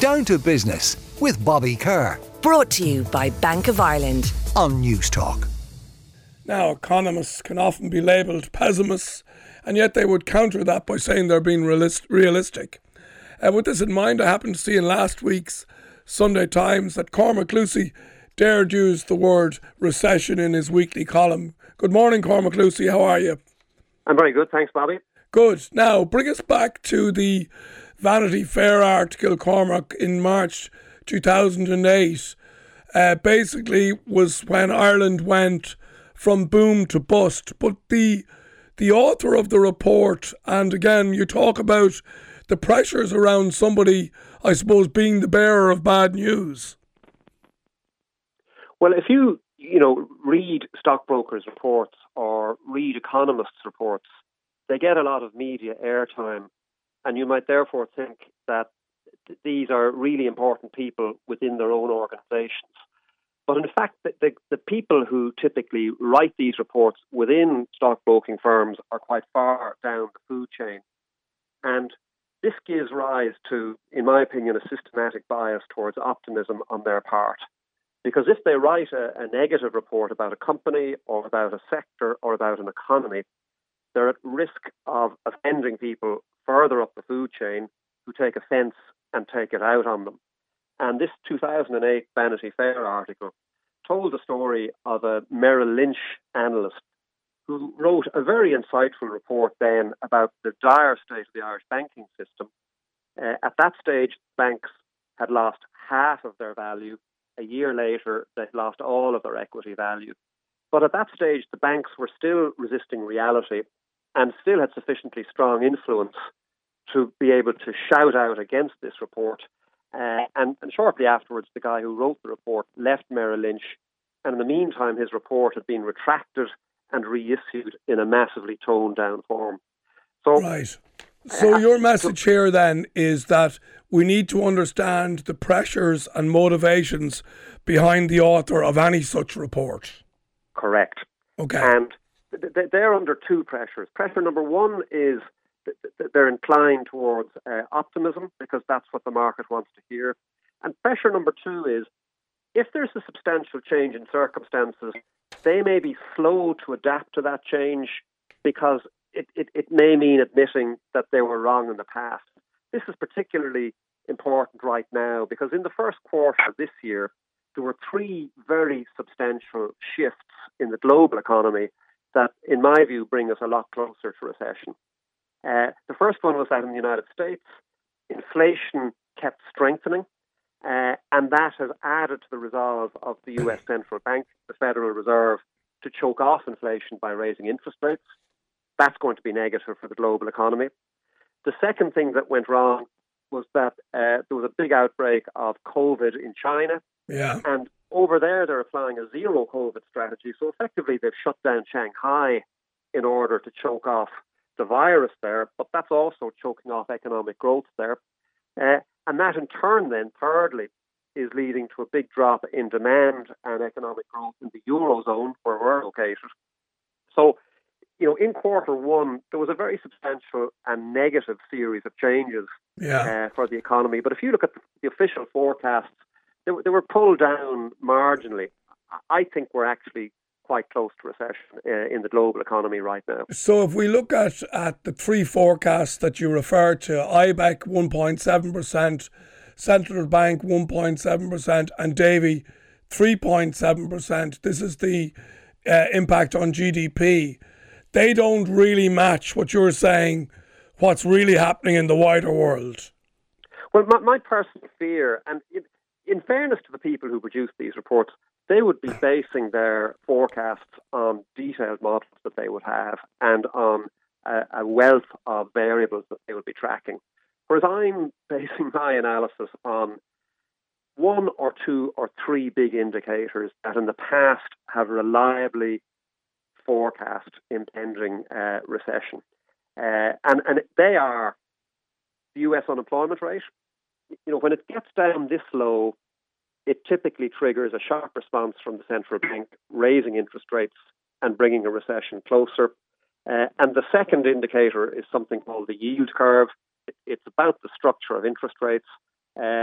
Down to Business with Bobby Kerr. Brought to you by Bank of Ireland on Newstalk. Now, economists can often be labelled pessimists, and yet they would counter that by saying they're being realistic. With this in mind, I happened to see in last week's Sunday Times that Cormac Lucy dared use the word recession in his weekly column. Good morning, Cormac Lucy. How are you? I'm very good, thanks, Bobby. Good. Now, bring us back to the Vanity Fair article, Cormac, in March 2008. Basically was when Ireland went from boom to bust. But the author of the report, and again, you talk about the pressures around somebody, I suppose, being the bearer of bad news. Well, if you read stockbrokers' reports or read economists' reports, they get a lot of media airtime, and you might therefore think that these are really important people within their own organisations. But in fact, the people who typically write these reports within stockbroking firms are quite far down the food chain. And this gives rise to, in my opinion, a systematic bias towards optimism on their part. Because if they write a negative report about a company or about a sector or about an economy, they're at risk of offending people further up the food chain who take offence and take it out on them. And this 2008 Vanity Fair article told the story of a Merrill Lynch analyst who wrote a very insightful report then about the dire state of the Irish banking system. At that stage, banks had lost half of their value. A year later, they'd lost all of their equity value. But at that stage, the banks were still resisting reality and still had sufficiently strong influence to be able to shout out against this report. And shortly afterwards, the guy who wrote the report left Merrill Lynch, and in the meantime, his report had been retracted and reissued in a massively toned-down form. Right. So your message here then is that we need to understand the pressures and motivations behind the author of any such report. Correct. Okay. And they're under two pressures. Pressure number one is they're inclined towards optimism because that's what the market wants to hear. And pressure number two is if there's a substantial change in circumstances, they may be slow to adapt to that change because it may mean admitting that they were wrong in the past. This is particularly important right now because in the first quarter of this year, there were three very substantial shifts in the global economy that, in my view, bring us a lot closer to recession. The first one was that in the United States, inflation kept strengthening, and that has added to the resolve of the US Central Bank, the Federal Reserve, to choke off inflation by raising interest rates. That's going to be negative for the global economy. The second thing that went wrong was that there was a big outbreak of COVID in China. Yeah. And over there, they're applying a zero COVID strategy. So effectively, they've shut down Shanghai in order to choke off the virus there. But that's also choking off economic growth there. And that in turn then, thirdly, is leading to a big drop in demand and economic growth in the Eurozone where we're located. So, in quarter one, there was a very substantial and negative series of changes for the economy. But if you look at the official forecasts, they were pulled down marginally. I think we're actually quite close to recession in the global economy right now. So if we look at the three forecasts that you refer to, IBEC 1.7%, Central Bank 1.7%, and Davy 3.7%, this is the impact on GDP. They don't really match what you're saying, what's really happening in the wider world. Well, my personal fear, and in fairness to the people who produce these reports, they would be basing their forecasts on detailed models that they would have and on a wealth of variables that they would be tracking. Whereas I'm basing my analysis on one or two or three big indicators that in the past have reliably forecast impending recession. And they are the US unemployment rate. When it gets down this low, it typically triggers a sharp response from the central bank, raising interest rates and bringing a recession closer. And the second indicator is something called the yield curve. It's about the structure of interest rates.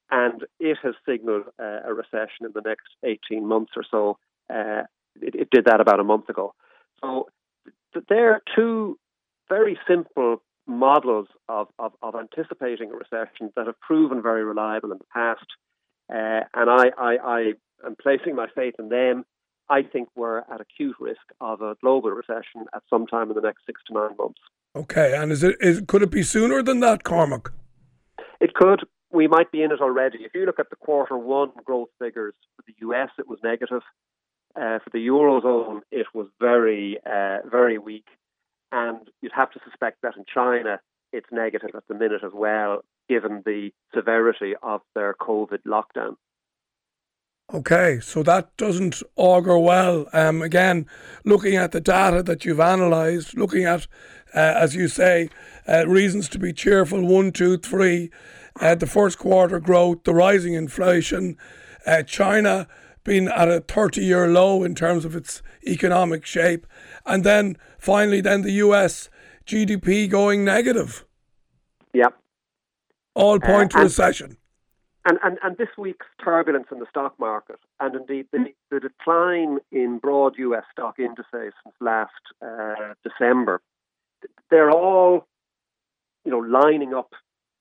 and it has signalled a recession in the next 18 months or so. It did that about a month ago. So there are two very simple models of anticipating a recession that have proven very reliable in the past, and I am placing my faith in them. I think we're at acute risk of a global recession at some time in the next 6 to 9 months. Okay, and could it be sooner than that, Cormac? It could. We might be in it already. If you look at the Q1 growth figures for the US, it was negative. For the Eurozone, it was very, very weak. And you'd have to suspect that in China, it's negative at the minute as well, given the severity of their COVID lockdown. Okay, so that doesn't augur well. Again, looking at the data that you've analysed, looking at, as you say, reasons to be cheerful, 1, 2, 3, the first quarter growth, the rising inflation, China being at a 30-year low in terms of its economic shape, and then finally then the US GDP going negative. Yep. All point to recession. And this week's turbulence in the stock market, and indeed the decline in broad US stock indices since last December, they're all, lining up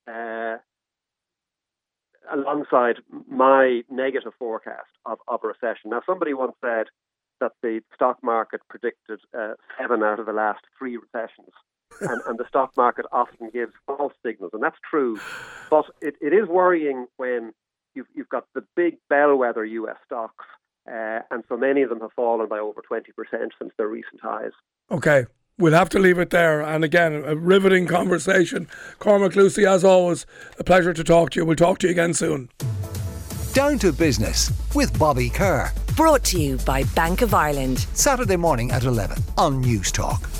alongside my negative forecast of a recession. Now, somebody once said that the stock market predicted 7 out of the last 3 recessions. And the stock market often gives false signals, and that's true. But it is worrying when you've got the big bellwether US stocks, and so many of them have fallen by over 20% since their recent highs. Okay, we'll have to leave it there. And again, a riveting conversation. Cormac Lucy, as always, a pleasure to talk to you. We'll talk to you again soon. Down to Business with Bobby Kerr. Brought to you by Bank of Ireland. Saturday morning at 11 on News Talk.